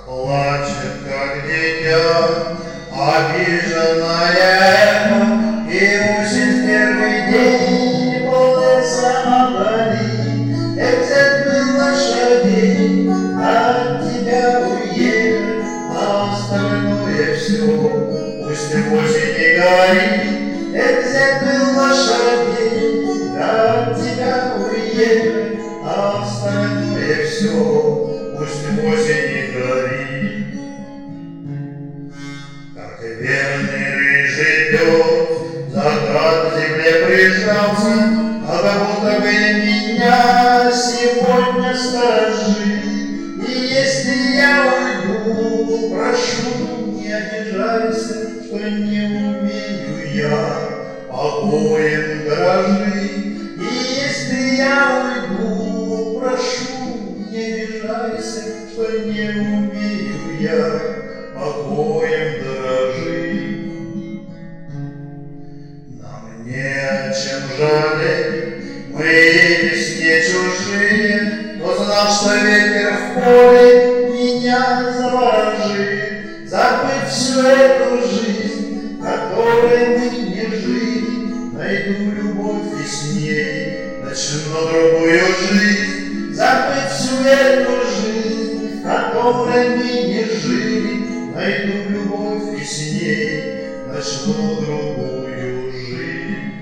Плачет, как дитя, обиженная, и осень в первый день полнится вдали. Взять был лошадей, от тебя уехать, а остальное все пусть в осени горит. Взять был лошадей, от тебя уехать, а остальное все пусть в осени горит. Как верный рыжий пес закат в земле прижался, а как будто бы меня сегодня скажи. И если я уйду, прошу, не обижайся, что не умею я покоем дорожить. И если я уйду, прошу, не обижайся, что не умею я покоем дорожить. Нам не о чем жалеть, мы весне чужие, но знал, что ветер в поле меня заворожит. Забыть всю эту жизнь, которой мы не жили, найду любовь и с ней начну другую жизнь. Забыть всю эту жизнь, в которой мы не жили, найду любовь и с ней начну другую жизнь.